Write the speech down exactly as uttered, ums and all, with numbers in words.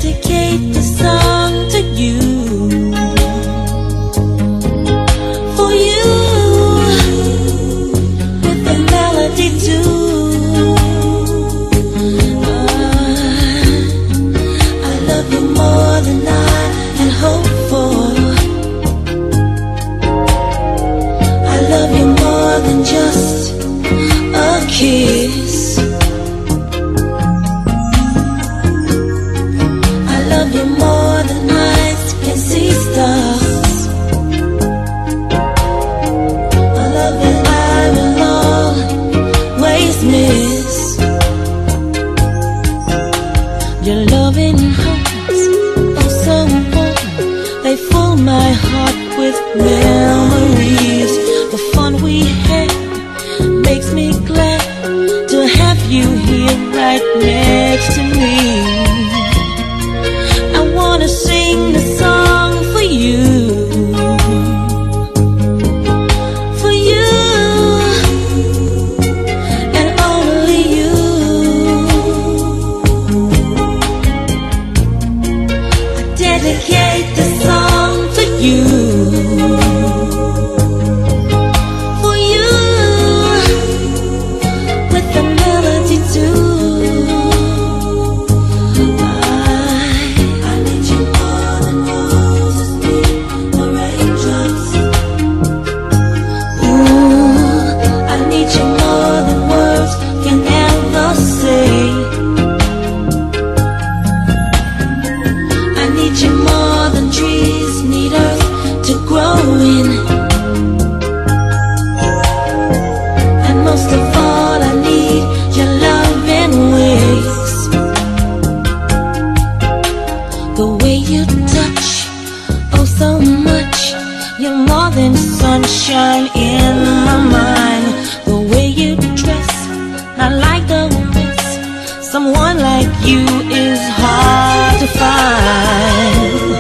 dedicate this song to you. For you, with a melody too. uh, I love you more than I had hoped for. I love you more than just a kiss. I love you more than eyes can see stars. A love that I will always miss. Your loving hearts are so warm, they fill my heart with memories. The fun we had makes me glad to have you here right next to me. I wanna sing the song for you, for you, and only you. I dedicate the song for you. And most of all, I need your loving ways. The way you touch, oh so much. You're more than sunshine in my mind. The way you dress, not like the rest. Someone like you is hard to find.